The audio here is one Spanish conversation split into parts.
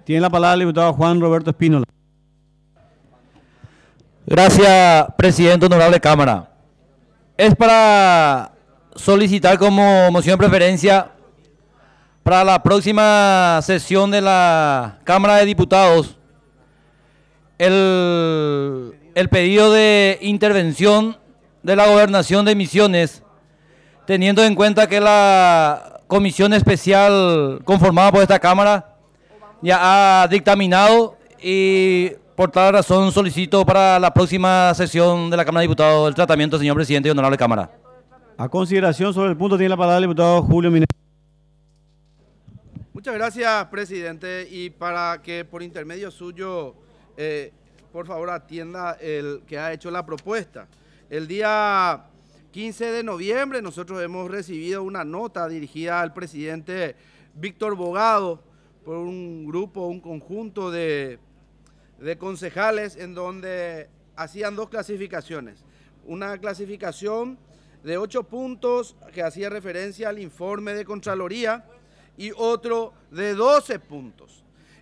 Tiene la palabra el diputado Juan Roberto Espínola. Gracias, presidente, honorable Cámara. Es para solicitar como moción de preferencia para la próxima sesión de la Cámara de Diputados el pedido de intervención de la Gobernación de Misiones, teniendo en cuenta que la comisión especial conformada por esta Cámara ya ha dictaminado y por tal razón solicito para la próxima sesión de la Cámara de Diputados el tratamiento, señor presidente y honorable Cámara. A consideración sobre el punto tiene la palabra el diputado Julio Minero. Muchas gracias, presidente, y para que por intermedio suyo, por favor, atienda el que ha hecho la propuesta. El día 15 de noviembre nosotros hemos recibido una nota dirigida al presidente Víctor Bogado por un grupo, un conjunto de concejales en donde hacían dos clasificaciones. Una clasificación de 8 puntos que hacía referencia al informe de Contraloría y otro de 12 puntos.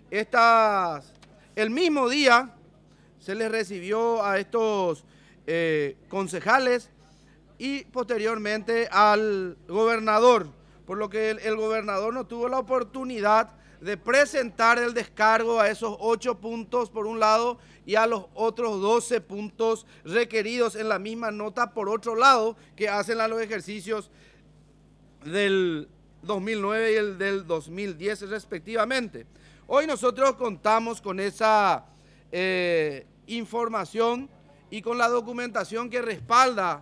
El mismo día se les recibió a estos concejales y posteriormente al gobernador, por lo que el gobernador no tuvo la oportunidad de presentar el descargo a esos 8 puntos por un lado y a los otros 12 puntos requeridos en la misma nota por otro lado, que hacen a los ejercicios del 2009 y el del 2010 respectivamente. Hoy nosotros contamos con esa información y con la documentación que respalda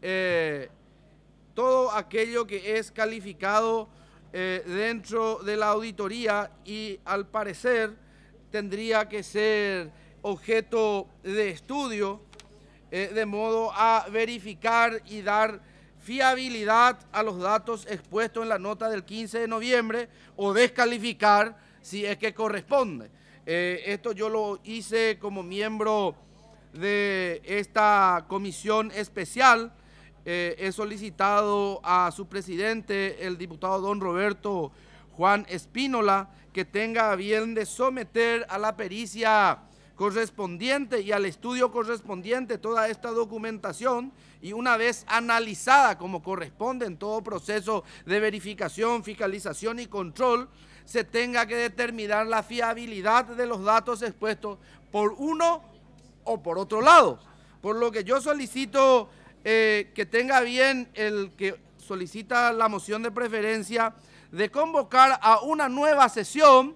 todo aquello que es calificado dentro de la auditoría y al parecer tendría que ser objeto de estudio de modo a verificar y dar fiabilidad a los datos expuestos en la nota del 15 de noviembre o descalificar si es que corresponde. Esto yo lo hice como miembro de esta comisión especial. He solicitado a su presidente, el diputado don Roberto Juan Espínola, que tenga a bien de someter a la pericia correspondiente y al estudio correspondiente toda esta documentación, y una vez analizada como corresponde en todo proceso de verificación, fiscalización y control, se tenga que determinar la fiabilidad de los datos expuestos por uno o por otro lado. Por lo que yo solicito que tenga bien el que solicita la moción de preferencia de convocar a una nueva sesión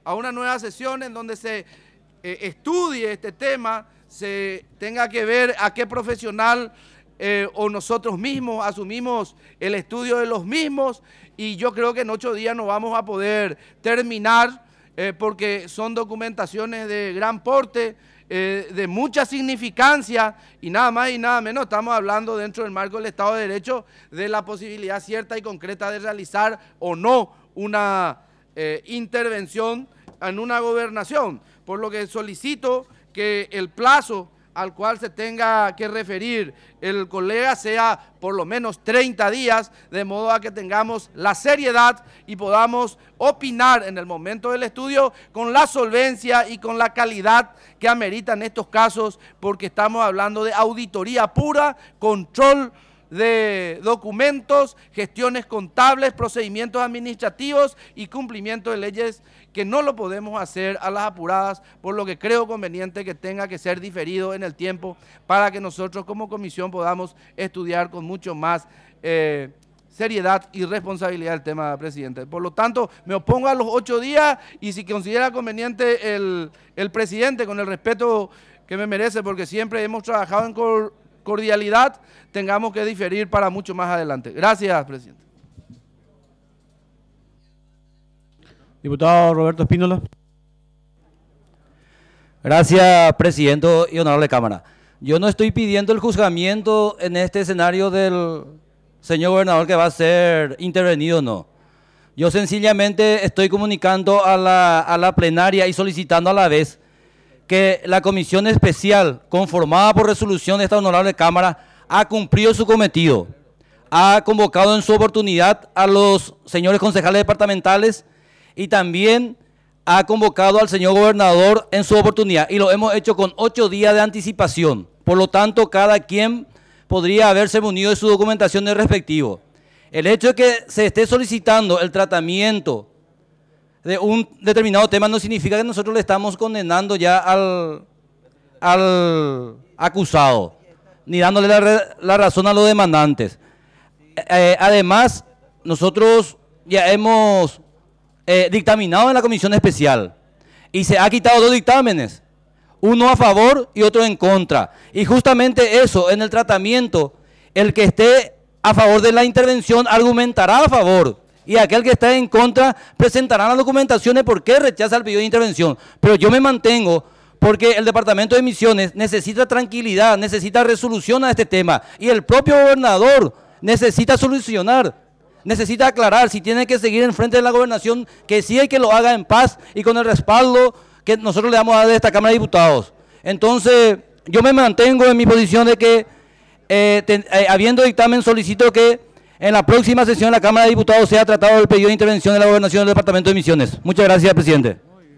en donde se estudie este tema, se tenga que ver a qué profesional o nosotros mismos asumimos el estudio de los mismos, y yo creo que en 8 días no vamos a poder terminar porque son documentaciones de gran porte, de mucha significancia, y nada más y nada menos estamos hablando dentro del marco del Estado de Derecho de la posibilidad cierta y concreta de realizar o no una intervención en una gobernación, por lo que solicito que el plazo al cual se tenga que referir el colega sea por lo menos 30 días, de modo a que tengamos la seriedad y podamos opinar en el momento del estudio con la solvencia y con la calidad que ameritan estos casos, porque estamos hablando de auditoría pura, control de documentos, gestiones contables, procedimientos administrativos y cumplimiento de leyes, que no lo podemos hacer a las apuradas, por lo que creo conveniente que tenga que ser diferido en el tiempo para que nosotros como comisión podamos estudiar con mucho más seriedad y responsabilidad el tema, presidente. Por lo tanto, me opongo a los 8 días, y si considera conveniente el presidente, con el respeto que me merece, porque siempre hemos trabajado en cordialidad, tengamos que diferir para mucho más adelante. Gracias, presidente. Diputado Roberto Espínola. Gracias, presidente y honorable Cámara. Yo no estoy pidiendo el juzgamiento en este escenario del señor gobernador que va a ser intervenido, no. Yo sencillamente estoy comunicando a la plenaria y solicitando a la vez que la comisión especial conformada por resolución de esta honorable Cámara ha cumplido su cometido. Ha convocado en su oportunidad a los señores concejales departamentales y también ha convocado al señor gobernador en su oportunidad y lo hemos hecho con 8 días de anticipación. Por lo tanto, cada quien podría haberse munido de su documentación de respectivo. El hecho de que se esté solicitando el tratamiento de un determinado tema no significa que nosotros le estamos condenando ya al acusado, ni dándole la razón a los demandantes. Además, nosotros ya hemos dictaminado en la comisión especial y se ha quitado 2 dictámenes, uno a favor y otro en contra. Y justamente eso, en el tratamiento, el que esté a favor de la intervención argumentará a favor y aquel que esté en contra presentará las documentaciones por qué rechaza el pedido de intervención. Pero yo me mantengo porque el Departamento de Misiones necesita tranquilidad, necesita resolución a este tema y el propio gobernador necesita solucionar, necesita aclarar si tiene que seguir en frente de la gobernación, que sí hay que lo haga en paz y con el respaldo que nosotros le damos a esta Cámara de Diputados. Entonces, yo me mantengo en mi posición de que, habiendo dictamen, solicito que en la próxima sesión de la Cámara de Diputados sea tratado el pedido de intervención de la gobernación del Departamento de Misiones. Muchas gracias, presidente.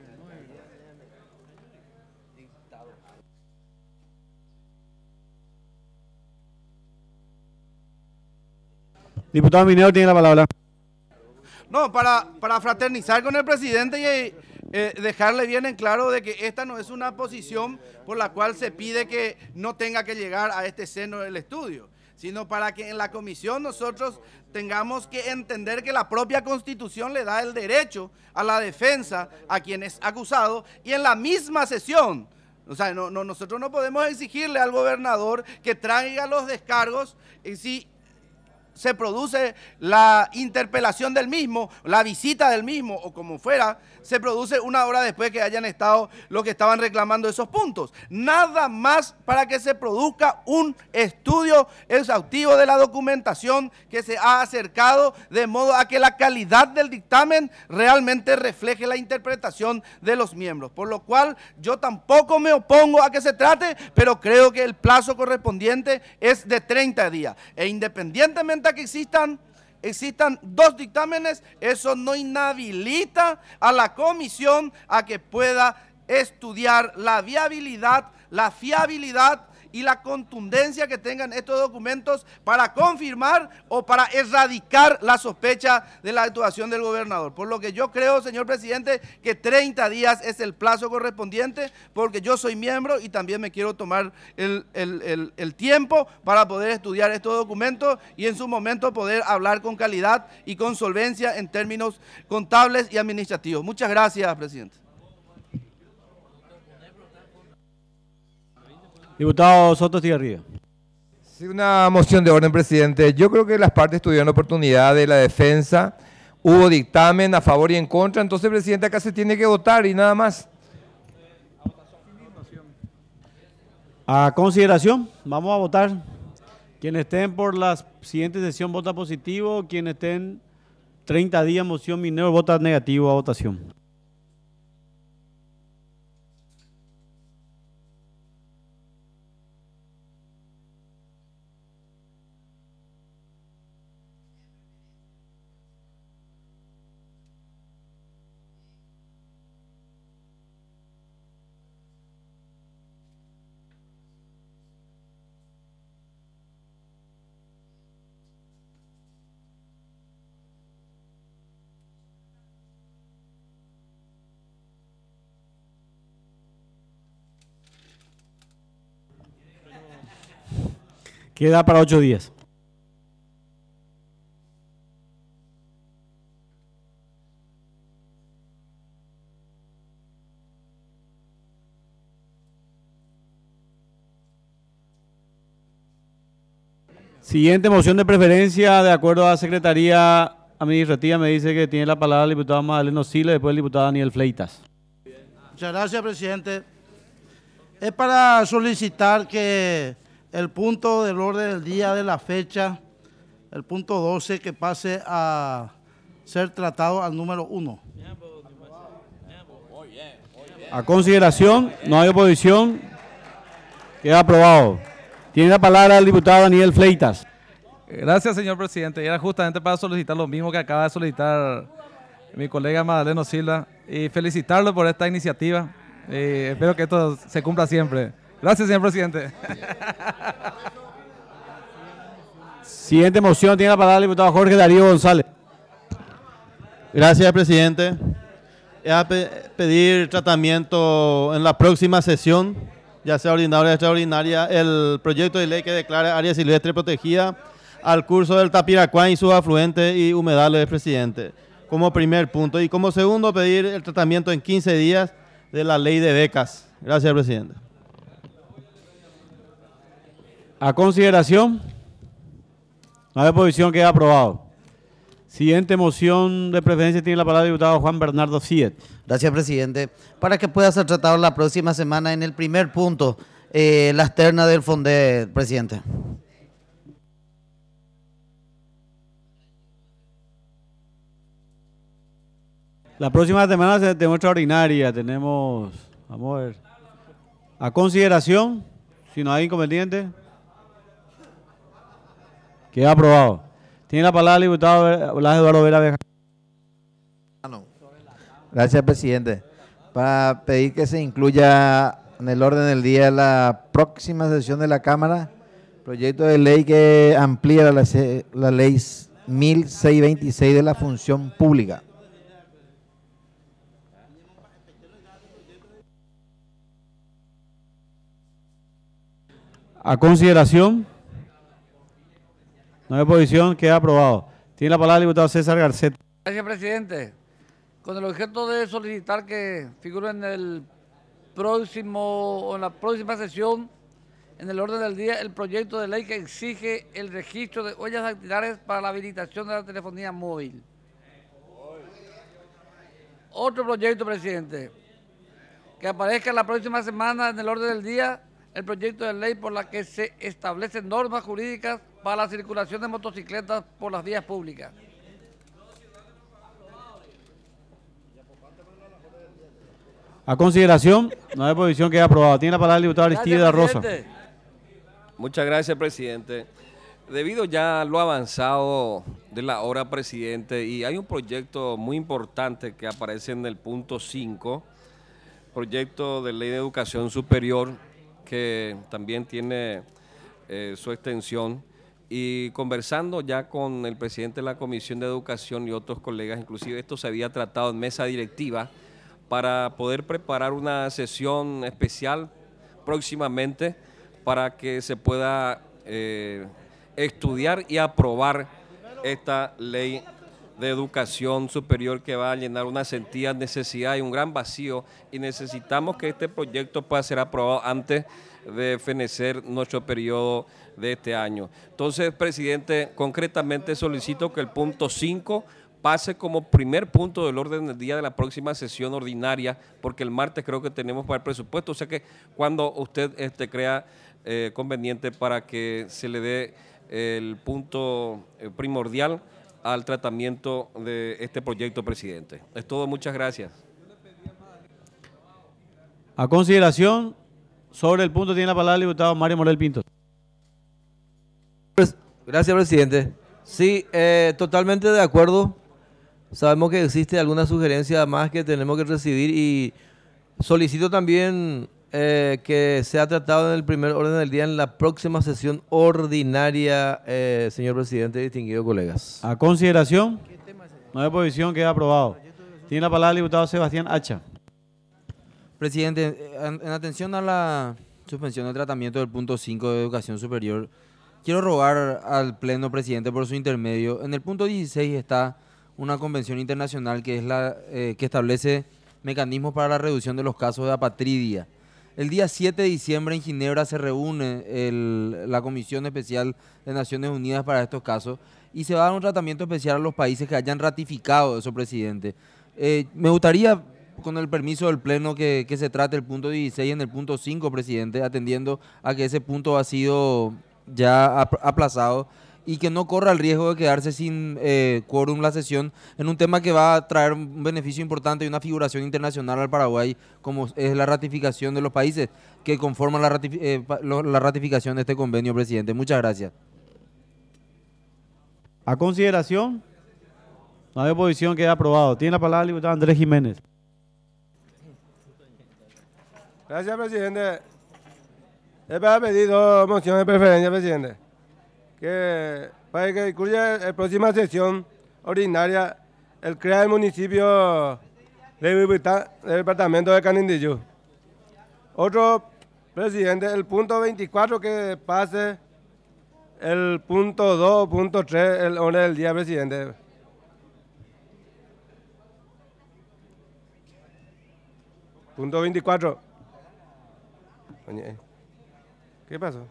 Diputado Minero tiene la palabra. No, para fraternizar con el presidente y dejarle bien en claro de que esta no es una posición por la cual se pide que no tenga que llegar a este seno del estudio, sino para que en la comisión nosotros tengamos que entender que la propia Constitución le da el derecho a la defensa a quien es acusado y en la misma sesión. O sea, nosotros no podemos exigirle al gobernador que traiga los descargos si se produce la interpelación del mismo, la visita del mismo o como fuera, se produce 1 hora después que hayan estado los que estaban reclamando esos puntos. Nada más para que se produzca un estudio exhaustivo de la documentación que se ha acercado de modo a que la calidad del dictamen realmente refleje la interpretación de los miembros. Por lo cual yo tampoco me opongo a que se trate, pero creo que el plazo correspondiente es de 30 días. E independientemente de que existan 2 dictámenes, eso no inhabilita a la comisión a que pueda estudiar la viabilidad, la fiabilidad y la contundencia que tengan estos documentos para confirmar o para erradicar la sospecha de la actuación del gobernador. Por lo que yo creo, señor presidente, que 30 días es el plazo correspondiente, porque yo soy miembro y también me quiero tomar el tiempo para poder estudiar estos documentos y en su momento poder hablar con calidad y con solvencia en términos contables y administrativos. Muchas gracias, presidente. Diputado Soto Estigarribia. Sí, una moción de orden, presidente. Yo creo que las partes tuvieron la oportunidad de la defensa, hubo dictamen a favor y en contra, entonces, presidente, acá se tiene que votar y nada más. A consideración, vamos a votar. Quienes estén por la siguiente sesión vota positivo, quienes estén 30 días moción Minero vota negativo a votación. Queda para 8 días. Siguiente moción de preferencia, de acuerdo a la Secretaría Administrativa, me dice que tiene la palabra el diputado Magdaleno Sila y después el diputado Daniel Fleitas. Muchas gracias, presidente. Es para solicitar que el punto del orden del día de la fecha, el punto 12, que pase a ser tratado al número 1. A consideración, no hay oposición, queda aprobado. Tiene la palabra el diputado Daniel Fleitas. Gracias, señor presidente. Era justamente para solicitar lo mismo que acaba de solicitar mi colega Madaleno Silva, y felicitarlo por esta iniciativa. Espero que esto se cumpla siempre. Gracias, señor presidente. Siguiente moción tiene la palabra el diputado Jorge Darío González. Gracias, presidente. Es a pedir tratamiento en la próxima sesión, ya sea ordinaria o extraordinaria, el proyecto de ley que declara área silvestre protegida al curso del Tapiracuán y sus afluentes y humedales, presidente, como primer punto. Y como segundo, pedir el tratamiento en 15 días de la ley de becas. Gracias, presidente. A consideración. No hay oposición, queda aprobado. Siguiente moción de preferencia tiene la palabra el diputado Juan Bernardo Siet. Gracias, presidente. Para que pueda ser tratado la próxima semana en el primer punto, las ternas del FONDE, presidente. La próxima semana tenemos extraordinaria, tenemos, vamos a ver, a consideración, si no hay inconveniente, queda aprobado. Tiene la palabra el diputado Blas Eduardo Vera Beja. Gracias, presidente. Para pedir que se incluya en el orden del día de la próxima sesión de la Cámara, proyecto de ley que amplía la ley 1626 de la función pública. A consideración, no hay oposición, queda aprobado. Tiene la palabra el diputado César Garcet. Gracias, presidente. Con el objeto de solicitar que figure en el próximo o en la próxima sesión en el orden del día el proyecto de ley que exige el registro de huellas dactilares para la habilitación de la telefonía móvil. Otro proyecto, presidente, que aparezca la próxima semana en el orden del día el proyecto de ley por la que se establecen normas jurídicas para la circulación de motocicletas por las vías públicas. A consideración, no hay oposición, queda aprobado. Tiene la palabra el diputado Aristide Rosa. Muchas gracias, presidente. Debido ya a lo avanzado de la hora, presidente, y hay un proyecto muy importante que aparece en el punto 5, proyecto de ley de educación superior, que también tiene su extensión, y conversando ya con el presidente de la Comisión de Educación y otros colegas, inclusive esto se había tratado en mesa directiva para poder preparar una sesión especial próximamente para que se pueda estudiar y aprobar esta ley de educación superior que va a llenar una sentida necesidad y un gran vacío, y necesitamos que este proyecto pueda ser aprobado antes de fenecer nuestro periodo de este año. Entonces, presidente, concretamente solicito que el punto 5 pase como primer punto del orden del día de la próxima sesión ordinaria, porque el martes creo que tenemos para el presupuesto, o sea que cuando usted crea conveniente para que se le dé el punto primordial al tratamiento de este proyecto, presidente. Es todo, muchas gracias. A consideración, sobre el punto tiene la palabra el diputado Mario Morel Pinto. Gracias, presidente. Sí, totalmente de acuerdo. Sabemos que existe alguna sugerencia más que tenemos que recibir y solicito también que sea tratado en el primer orden del día en la próxima sesión ordinaria, señor presidente, distinguidos colegas. A consideración, no hay oposición, queda aprobado. Tiene la palabra el diputado Sebastián Hacha. Presidente, en atención a la suspensión del tratamiento del punto 5 de educación superior, quiero rogar al Pleno, presidente, por su intermedio. En el punto 16 está una convención internacional que es la que establece mecanismos para la reducción de los casos de apatridia. El día 7 de diciembre en Ginebra se reúne la Comisión Especial de Naciones Unidas para estos casos y se va a dar un tratamiento especial a los países que hayan ratificado eso, presidente. Me gustaría, con el permiso del Pleno, que se trate el punto 16 en el punto 5, presidente, atendiendo a que ese punto ha sido ya aplazado y que no corra el riesgo de quedarse sin quórum la sesión en un tema que va a traer un beneficio importante y una figuración internacional al Paraguay, como es la ratificación de los países que conforman la ratificación de este convenio, presidente. Muchas gracias. A consideración, No hay oposición, queda aprobado. Tiene la palabra el diputado Andrés Jiménez. Gracias, presidente. Es para pedir dos mociones de preferencia, presidente. Que para que incluya en la próxima sesión ordinaria el CREA del municipio del departamento de Canindeyú. Otro, presidente, el punto 24 que pase el punto 2, punto 3, el orden del día, presidente. Punto 24. Oye, ¿qué pasó?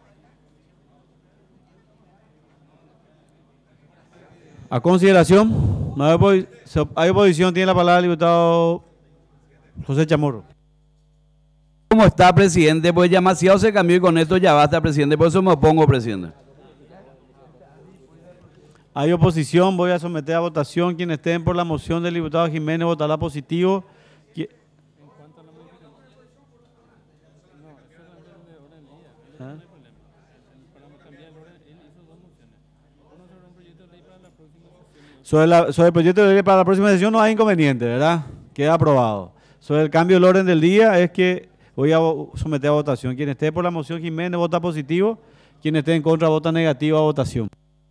A consideración, no hay oposición, tiene la palabra el diputado José Chamorro. ¿Cómo está, presidente? Pues ya demasiado se cambió y con esto ya basta, presidente. Por eso me opongo, presidente. Hay oposición, voy a someter a votación. Quienes estén por la moción del diputado Jiménez votará positivo. ¿Ah? Sobre el proyecto de ley para la próxima sesión no hay inconveniente, ¿verdad? Queda aprobado. Sobre el cambio del orden del día es que voy a someter a votación. Quien esté por la moción Jiménez vota positivo, quien esté en contra vota negativo a votación.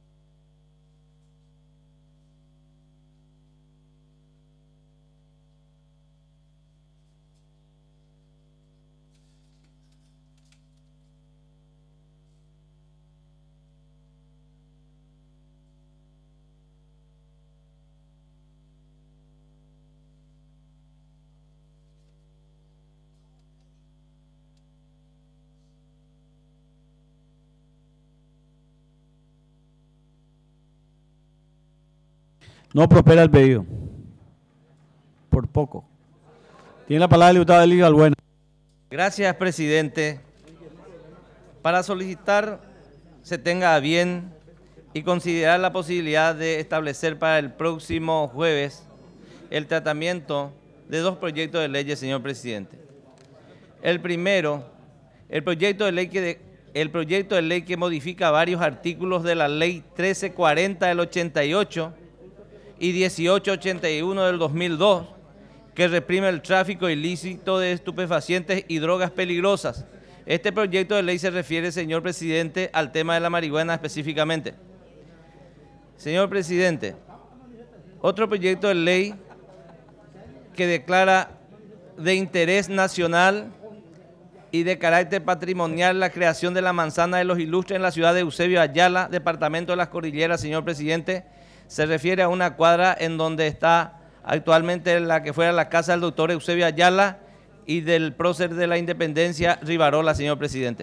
No prospera el pedido. Por poco. Tiene la palabra el diputado Eli Galbuena. Gracias, presidente. Para solicitar se tenga a bien y considerar la posibilidad de establecer para el próximo jueves el tratamiento de dos proyectos de leyes, señor presidente. El primero, el proyecto de ley que modifica varios artículos de la Ley 1340 del 88 y 1881 del 2002, que reprime el tráfico ilícito de estupefacientes y drogas peligrosas. Este proyecto de ley se refiere, señor presidente, al tema de la marihuana específicamente. Señor presidente, otro proyecto de ley que declara de interés nacional y de carácter patrimonial la creación de la Manzana de los Ilustres en la ciudad de Eusebio Ayala, departamento de las Cordilleras, señor presidente, se refiere a una cuadra en donde está actualmente la que fuera la casa del doctor Eusebio Ayala y del prócer de la Independencia, Rivarola, señor presidente.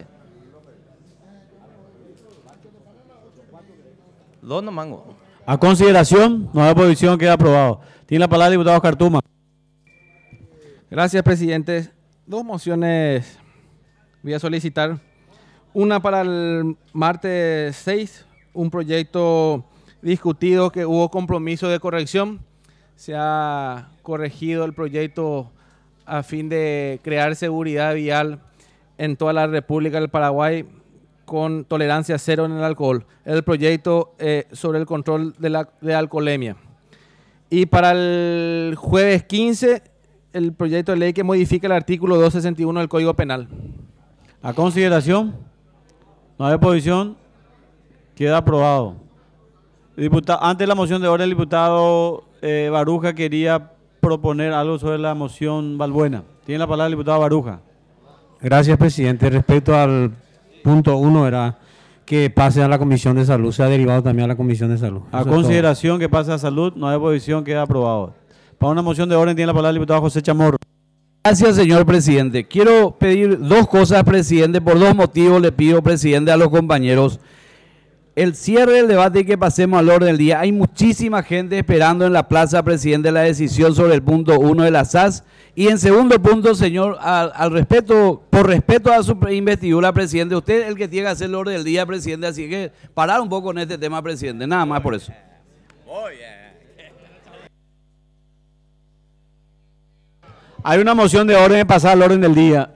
Dos no mango. A consideración, no hay oposición, queda aprobado. Tiene la palabra el diputado Cartuma. Gracias, presidente. Dos mociones voy a solicitar. Una para el martes 6, un proyecto discutido que hubo compromiso de corrección. Se ha corregido el proyecto a fin de crear seguridad vial en toda la República del Paraguay con tolerancia cero en el alcohol. El proyecto sobre el control de alcoholemia. Y para el jueves 15, el proyecto de ley que modifica el artículo 261 del Código Penal. A consideración, no hay oposición, queda aprobado. Antes de la moción de orden, el diputado Baruja quería proponer algo sobre la moción Balbuena. Tiene la palabra el diputado Baruja. Gracias, presidente. Respecto al punto 1, era que pase a la Comisión de Salud, se ha derivado también a la Comisión de Salud. A consideración que pase a salud, no hay oposición, queda aprobado. Para una moción de orden tiene la palabra el diputado José Chamorro. Gracias, señor presidente. Quiero pedir dos cosas, presidente. Por dos motivos le pido, presidente, a los compañeros el cierre del debate y que pasemos al orden del día. Hay muchísima gente esperando en la plaza, presidente, la decisión sobre el punto 1 de la SAS. Y en segundo punto, señor, por respeto a su investidura, presidente, usted es el que tiene que hacer el orden del día, presidente, así que parar un poco en este tema, presidente, nada más por eso. Hay una moción de orden de pasar al orden del día.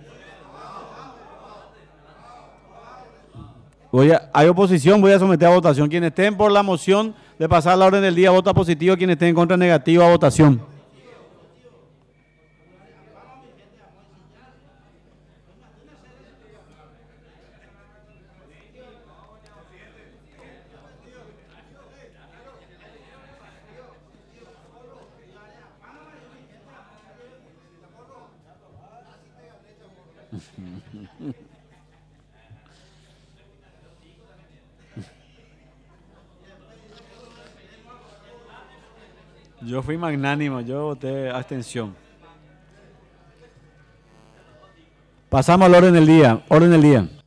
Hay oposición, voy a someter a votación. Quienes estén por la moción De pasar la orden del día, vota positivo. Quien esté en contra, negativo a votación. Yo fui magnánimo, yo voté abstención. Pasamos al orden del día. Orden del día.